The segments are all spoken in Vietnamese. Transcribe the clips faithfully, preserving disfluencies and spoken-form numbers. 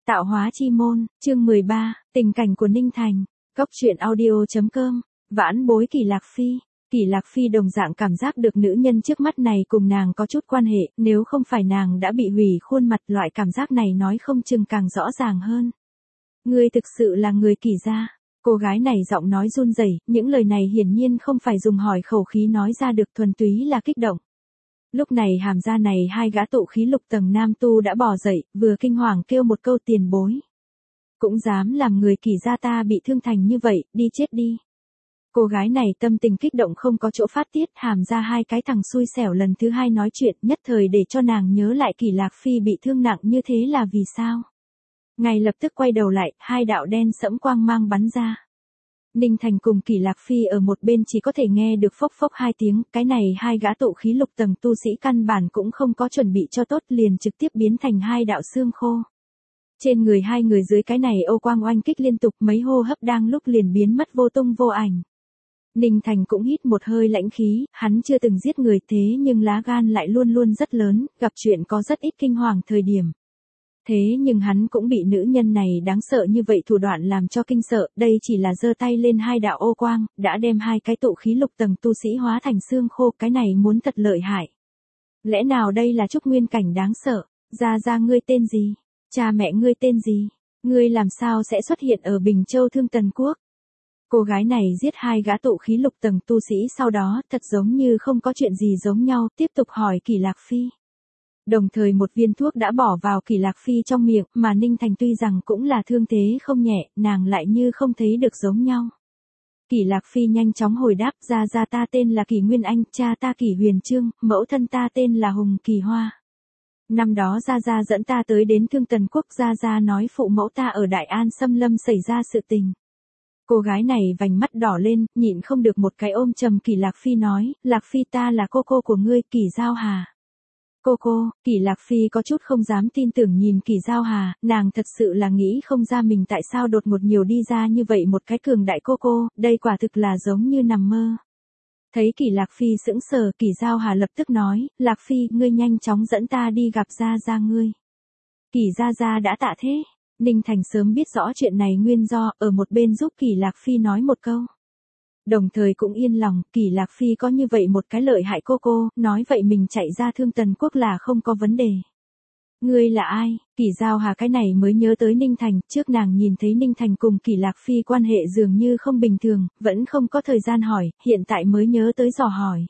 Tạo hóa chi môn, chương mười ba, tình cảnh của Ninh Thành. Cốc truyện audio.com. Vãn bối Kỳ Lạc Phi. Kỳ Lạc Phi đồng dạng cảm giác được nữ nhân trước mắt này cùng nàng có chút quan hệ, nếu không phải nàng đã bị hủy khuôn mặt, loại cảm giác này nói không chừng càng rõ ràng hơn. Ngươi thực sự là người Kỳ gia. Cô gái này giọng nói run rẩy, những lời này hiển nhiên không phải dùng hỏi khẩu khí nói ra được, thuần túy là kích động. Lúc này hàm gia này hai gã tụ khí lục tầng nam tu đã bò dậy, vừa kinh hoàng kêu một câu tiền bối. Cũng dám làm người Kỳ gia ta bị thương thành như vậy, đi chết đi. Cô gái này tâm tình kích động không có chỗ phát tiết, hàm gia hai cái thằng xui xẻo lần thứ hai nói chuyện, nhất thời để cho nàng nhớ lại Kỳ Lạc Phi bị thương nặng như thế là vì sao. Ngay lập tức quay đầu lại, hai đạo đen sẫm quang mang bắn ra. Ninh Thành cùng Kỳ Lạc Phi ở một bên chỉ có thể nghe được phốc phốc hai tiếng, cái này hai gã tụ khí lục tầng tu sĩ căn bản cũng không có chuẩn bị cho tốt, liền trực tiếp biến thành hai đạo xương khô. Trên người hai người dưới cái này ô quang oanh kích liên tục, mấy hô hấp đang lúc liền biến mất vô tung vô ảnh. Ninh Thành cũng hít một hơi lãnh khí, hắn chưa từng giết người thế nhưng lá gan lại luôn luôn rất lớn, gặp chuyện có rất ít kinh hoàng thời điểm. Thế nhưng hắn cũng bị nữ nhân này đáng sợ như vậy thủ đoạn làm cho kinh sợ, đây chỉ là giơ tay lên hai đạo ô quang, đã đem hai cái tụ khí lục tầng tu sĩ hóa thành xương khô, cái này muốn thật lợi hại. Lẽ nào đây là trúc nguyên cảnh đáng sợ? Gia gia ngươi tên gì? Cha mẹ ngươi tên gì? Ngươi làm sao sẽ xuất hiện ở Bình Châu Thương Tần Quốc? Cô gái này giết hai gã tụ khí lục tầng tu sĩ sau đó, thật giống như không có chuyện gì giống nhau, tiếp tục hỏi Kỳ Lạc Phi. Đồng thời một viên thuốc đã bỏ vào Kỳ Lạc Phi trong miệng, mà Ninh Thành tuy rằng cũng là thương thế không nhẹ, nàng lại như không thấy được giống nhau. Kỳ Lạc Phi nhanh chóng hồi đáp, gia gia ta tên là Kỳ Nguyên Anh, cha ta Kỳ Huyền Trương, mẫu thân ta tên là Hùng Kỳ Hoa. Năm đó gia gia dẫn ta tới đến Thương Tần Quốc, gia gia nói phụ mẫu ta ở Đại An xâm lâm xảy ra sự tình. Cô gái này vành mắt đỏ lên, nhịn không được một cái ôm trầm Kỳ Lạc Phi nói, Lạc Phi ta là cô cô của ngươi, Kỳ Giao Hà. Cô cô, Kỳ Lạc Phi có chút không dám tin tưởng nhìn Kỳ Giao Hà, nàng thật sự là nghĩ không ra mình tại sao đột ngột nhiều đi ra như vậy một cái cường đại cô cô, đây quả thực là giống như nằm mơ. Thấy Kỳ Lạc Phi sững sờ, Kỳ Giao Hà lập tức nói, Lạc Phi, ngươi nhanh chóng dẫn ta đi gặp gia gia ngươi. Kỳ gia gia đã tạ thế. Ninh Thành sớm biết rõ chuyện này nguyên do, ở một bên giúp Kỳ Lạc Phi nói một câu. Đồng thời cũng yên lòng, Kỳ Lạc Phi có như vậy một cái lợi hại cô cô, nói vậy mình chạy ra Thương Tần Quốc là không có vấn đề. Ngươi là ai? Kỳ Giao Hà cái này mới nhớ tới Ninh Thành, trước nàng nhìn thấy Ninh Thành cùng Kỳ Lạc Phi quan hệ dường như không bình thường, vẫn không có thời gian hỏi, hiện tại mới nhớ tới dò hỏi.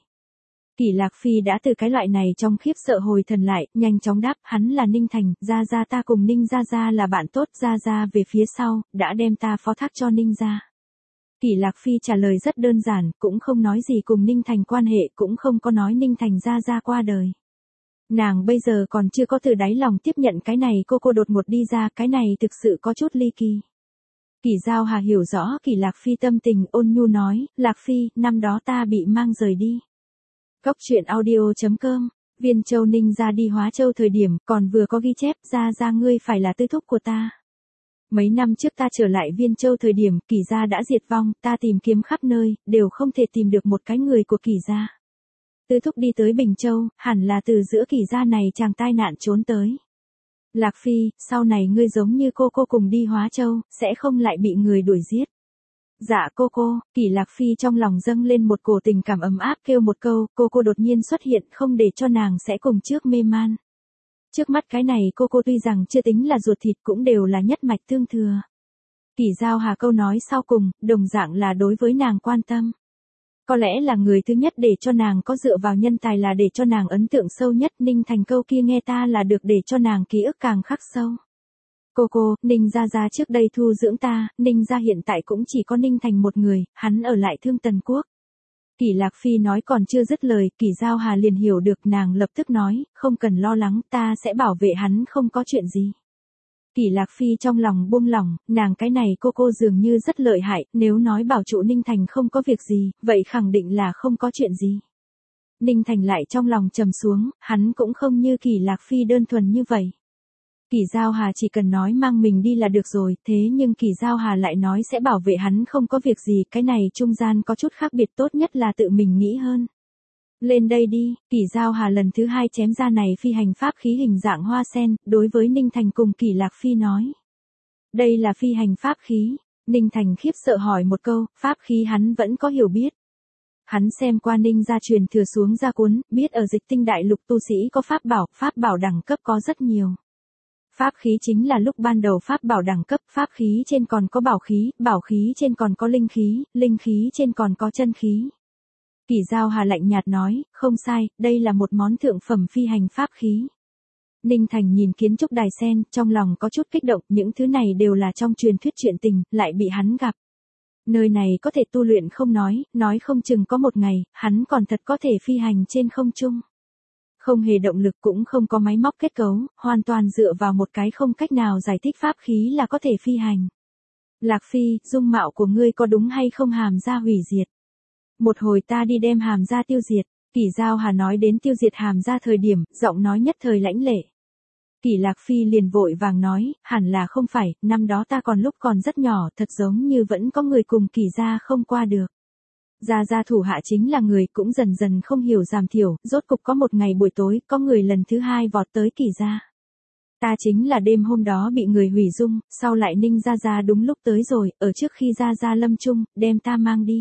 Kỳ Lạc Phi đã từ cái loại này trong khiếp sợ hồi thần lại, nhanh chóng đáp, hắn là Ninh Thành, gia gia ta cùng Ninh gia gia là bạn tốt, gia gia về phía sau, đã đem ta phó thác cho Ninh gia. Kỳ Lạc Phi trả lời rất đơn giản, cũng không nói gì cùng Ninh Thành quan hệ, cũng không có nói Ninh Thành gia gia qua đời. Nàng bây giờ còn chưa có từ đáy lòng tiếp nhận cái này, cô cô đột ngột đi ra, cái này thực sự có chút ly kỳ. Kỳ Giao Hà hiểu rõ Kỳ Lạc Phi tâm tình, ôn nhu nói, Lạc Phi, năm đó ta bị mang rời đi. Cốc truyện audio.com. Viên Châu Ninh ra đi Hóa Châu thời điểm, còn vừa có ghi chép, gia gia ngươi phải là tư thúc của ta. Mấy năm trước ta trở lại Viên Châu thời điểm, Kỳ gia đã diệt vong, ta tìm kiếm khắp nơi, đều không thể tìm được một cái người của Kỳ gia. Tư thúc đi tới Bình Châu, hẳn là từ giữa Kỳ gia này chàng tai nạn trốn tới. Lạc Phi, sau này ngươi giống như cô cô cùng đi Hóa Châu, sẽ không lại bị người đuổi giết. Dạ cô cô. Kỳ Lạc Phi trong lòng dâng lên một cổ tình cảm ấm áp, kêu một câu, cô cô đột nhiên xuất hiện, không để cho nàng sẽ cùng trước mê man. Trước mắt cái này cô cô tuy rằng chưa tính là ruột thịt cũng đều là nhất mạch tương thừa. Kỳ Giao Hà câu nói sau cùng, đồng dạng là đối với nàng quan tâm. Có lẽ là người thứ nhất để cho nàng có dựa vào nhân tài, là để cho nàng ấn tượng sâu nhất, Ninh Thành câu kia nghe ta là được để cho nàng ký ức càng khắc sâu. Cô cô, Ninh gia gia trước đây thu dưỡng ta, Ninh gia hiện tại cũng chỉ có Ninh Thành một người, hắn ở lại Thương Tần Quốc. Kỳ Lạc Phi nói còn chưa dứt lời, Kỳ Giao Hà liền hiểu được, nàng lập tức nói, không cần lo lắng, ta sẽ bảo vệ hắn không có chuyện gì. Kỳ Lạc Phi trong lòng buông lỏng, nàng cái này cô cô dường như rất lợi hại, nếu nói bảo trụ Ninh Thành không có việc gì, vậy khẳng định là không có chuyện gì. Ninh Thành lại trong lòng trầm xuống, hắn cũng không như Kỳ Lạc Phi đơn thuần như vậy. Kỳ Giao Hà chỉ cần nói mang mình đi là được rồi, thế nhưng Kỳ Giao Hà lại nói sẽ bảo vệ hắn không có việc gì, cái này trung gian có chút khác biệt, tốt nhất là tự mình nghĩ hơn. Lên đây đi, Kỳ Giao Hà lần thứ hai chém ra này phi hành pháp khí hình dạng hoa sen, đối với Ninh Thành cùng Kỳ Lạc Phi nói. Đây là phi hành pháp khí. Ninh Thành khiếp sợ hỏi một câu, pháp khí hắn vẫn có hiểu biết. Hắn xem qua Ninh gia truyền thừa xuống gia cuốn, biết ở Dịch Tinh đại lục tu sĩ có pháp bảo, pháp bảo đẳng cấp có rất nhiều. Pháp khí chính là lúc ban đầu pháp bảo đẳng cấp, pháp khí trên còn có bảo khí, bảo khí trên còn có linh khí, linh khí trên còn có chân khí. Kỷ Giao Hà lạnh nhạt nói, không sai, đây là một món thượng phẩm phi hành pháp khí. Ninh Thành nhìn kiến trúc đài sen, trong lòng có chút kích động, những thứ này đều là trong truyền thuyết chuyện tình, lại bị hắn gặp. Nơi này có thể tu luyện không nói, nói không chừng có một ngày, hắn còn thật có thể phi hành trên không trung. Không hề động lực cũng không có máy móc kết cấu, hoàn toàn dựa vào một cái không cách nào giải thích pháp khí là có thể phi hành. Lạc Phi, dung mạo của ngươi có đúng hay không hàm ra hủy diệt? Một hồi ta đi đem hàm ra tiêu diệt. Kỷ Giao Hà nói đến tiêu diệt hàm ra thời điểm, giọng nói nhất thời lãnh lệ. Kỷ Lạc Phi liền vội vàng nói, hẳn là không phải, năm đó ta còn lúc còn rất nhỏ, thật giống như vẫn có người cùng Kỷ gia không qua được. Gia Gia thủ hạ chính là người cũng dần dần không hiểu giảm thiểu, rốt cục có một ngày buổi tối, có người lần thứ hai vọt tới Kỷ gia. Ta chính là đêm hôm đó bị người hủy dung, sau lại Ninh Gia Gia đúng lúc tới rồi, ở trước khi Gia Gia lâm chung, đem ta mang đi.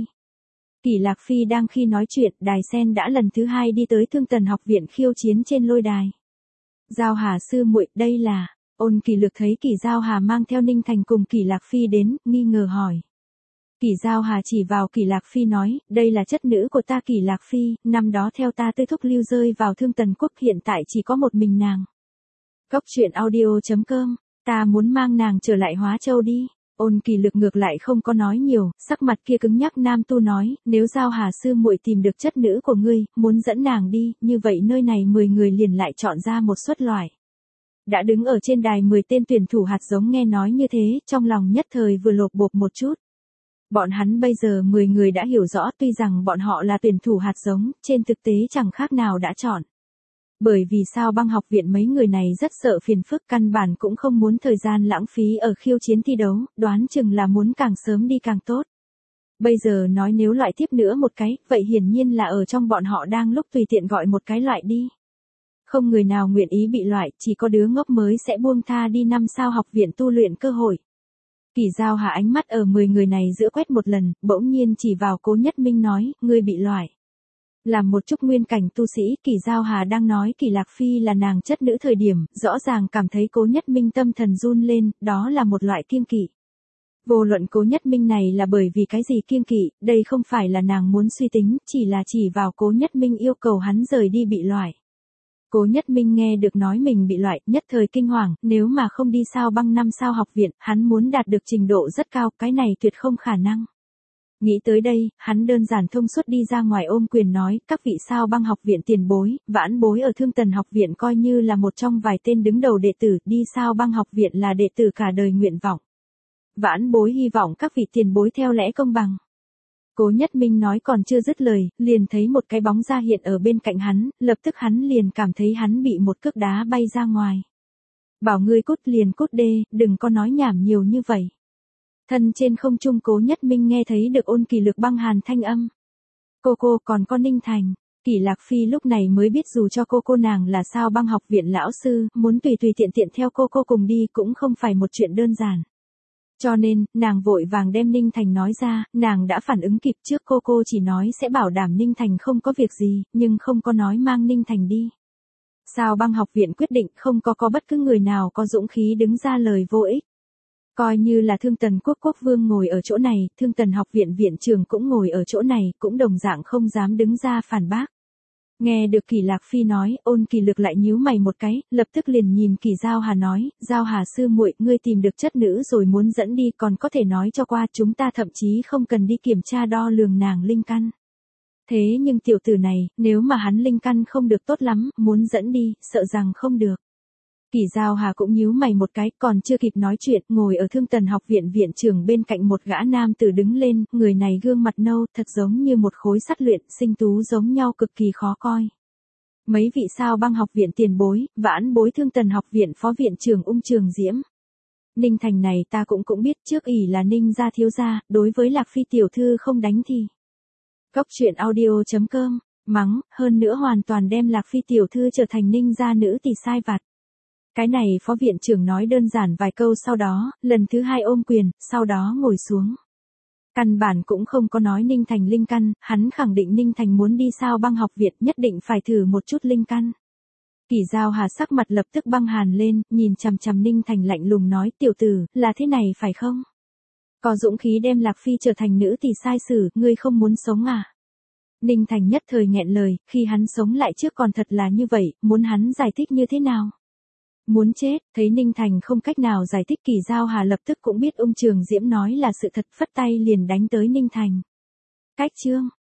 Kỷ Lạc Phi đang khi nói chuyện, Đài Sen đã lần thứ hai đi tới Thương Tần học viện khiêu chiến trên lôi đài. Giao Hà sư muội, đây là, Ôn Kỳ Lược thấy Kỷ Giao Hà mang theo Ninh Thành cùng Kỷ Lạc Phi đến, nghi ngờ hỏi. Kỷ Giao Hà chỉ vào Kỷ Lạc Phi nói, đây là chất nữ của ta Kỷ Lạc Phi, năm đó theo ta tư thúc lưu rơi vào Thương Tần quốc, hiện tại chỉ có một mình nàng. Cốc truyện audio chấm com, ta muốn mang nàng trở lại Hóa Châu đi. Ôn Kỳ Lược ngược lại không có nói nhiều, sắc mặt kia cứng nhắc nam tu nói, nếu Giao Hà sư muội tìm được chất nữ của ngươi, muốn dẫn nàng đi, như vậy nơi này mười người liền lại chọn ra một suất loại. Đã đứng ở trên đài mười tên tuyển thủ hạt giống nghe nói như thế, trong lòng nhất thời vừa lột bột một chút. Bọn hắn bây giờ mười người đã hiểu rõ, tuy rằng bọn họ là tuyển thủ hạt giống, trên thực tế chẳng khác nào đã chọn. Bởi vì sao Băng học viện mấy người này rất sợ phiền phức, căn bản cũng không muốn thời gian lãng phí ở khiêu chiến thi đấu, đoán chừng là muốn càng sớm đi càng tốt. Bây giờ nói nếu loại tiếp nữa một cái, vậy hiển nhiên là ở trong bọn họ đang lúc tùy tiện gọi một cái loại đi. Không người nào nguyện ý bị loại, chỉ có đứa ngốc mới sẽ buông tha đi năm sao học viện tu luyện cơ hội. Kỷ Giao Hà ánh mắt ở mười người này giữa quét một lần, bỗng nhiên chỉ vào Cố Nhất Minh nói, ngươi bị loại. Làm một chút nguyên cảnh tu sĩ, Kỷ Giao Hà đang nói Kỷ Lạc Phi là nàng chất nữ thời điểm, rõ ràng cảm thấy Cố Nhất Minh tâm thần run lên, đó là một loại kiêng kỵ. Vô luận Cố Nhất Minh này là bởi vì cái gì kiêng kỵ, đây không phải là nàng muốn suy tính, chỉ là chỉ vào Cố Nhất Minh yêu cầu hắn rời đi bị loại. Cố Nhất Minh nghe được nói mình bị loại, nhất thời kinh hoàng, nếu mà không đi sao Băng năm sao học viện, hắn muốn đạt được trình độ rất cao, cái này tuyệt không khả năng. Nghĩ tới đây, hắn đơn giản thông suốt đi ra ngoài ôm quyền nói, các vị sao Băng học viện tiền bối, vãn bối ở Thương Tần học viện coi như là một trong vài tên đứng đầu đệ tử, đi sao Băng học viện là đệ tử cả đời nguyện vọng. Vãn bối hy vọng các vị tiền bối theo lẽ công bằng. Cố Nhất Minh nói còn chưa dứt lời, liền thấy một cái bóng ra hiện ở bên cạnh hắn, lập tức hắn liền cảm thấy hắn bị một cước đá bay ra ngoài. Bảo ngươi cút liền cút đê, đừng có nói nhảm nhiều như vậy. Thân trên không trung Cố Nhất Minh nghe thấy được Ôn Kỳ Lược băng hàn thanh âm. Cô cô còn có Ninh Thành. Kỷ Lạc Phi lúc này mới biết dù cho cô cô nàng là sao Băng học viện lão sư, muốn tùy tùy tiện tiện theo cô cô cùng đi cũng không phải một chuyện đơn giản. Cho nên, nàng vội vàng đem Ninh Thành nói ra, nàng đã phản ứng kịp trước cô cô chỉ nói sẽ bảo đảm Ninh Thành không có việc gì, nhưng không có nói mang Ninh Thành đi. Sao Băng học viện quyết định không có có bất cứ người nào có dũng khí đứng ra lời vô ích. Coi như là Thương Tần quốc quốc vương ngồi ở chỗ này, Thương Tần học viện viện trưởng cũng ngồi ở chỗ này, cũng đồng dạng không dám đứng ra phản bác. Nghe được Kỷ Lạc Phi nói, Ôn Kỳ Lược lại nhíu mày một cái, lập tức liền nhìn Kỷ Giao Hà nói, Giao Hà sư muội, ngươi tìm được chất nữ rồi muốn dẫn đi, còn có thể nói cho qua, chúng ta thậm chí không cần đi kiểm tra đo lường nàng linh căn. Thế nhưng tiểu tử này, nếu mà hắn linh căn không được tốt lắm, muốn dẫn đi, sợ rằng không được. Kỷ Giao Hà cũng nhíu mày một cái, còn chưa kịp nói chuyện, ngồi ở Thương Tần học viện viện trưởng bên cạnh một gã nam tử đứng lên, người này gương mặt nâu, thật giống như một khối sắt luyện, sinh tú giống nhau cực kỳ khó coi. Mấy vị sao Băng học viện tiền bối, vãn bối Thương Tần học viện phó viện trưởng Ung Trường Diễm. Ninh Thành này ta cũng cũng biết, trước ỷ là Ninh gia thiếu gia, đối với Lạc Phi tiểu thư không đánh thì. Cốc truyện audio chấm com, mắng, hơn nữa hoàn toàn đem Lạc Phi tiểu thư trở thành Ninh gia nữ tỷ sai vặt. Cái này phó viện trưởng nói đơn giản vài câu sau đó, lần thứ hai ôm quyền, sau đó ngồi xuống. Căn bản cũng không có nói Ninh Thành linh căn, hắn khẳng định Ninh Thành muốn đi sao băng học viện nhất định phải thử một chút linh căn. Kỷ Giao Hà sắc mặt lập tức băng hàn lên, nhìn chằm chằm Ninh Thành lạnh lùng nói tiểu tử, là thế này phải không? Có dũng khí đem Lạc Phi trở thành nữ thì sai xử, ngươi không muốn sống à? Ninh Thành nhất thời nghẹn lời, khi hắn sống lại trước còn thật là như vậy, muốn hắn giải thích như thế nào? Muốn chết, thấy Ninh Thành không cách nào giải thích Kỷ Giao Hà lập tức cũng biết Ung Trường Diễm nói là sự thật, phất tay liền đánh tới Ninh Thành. Cách chương,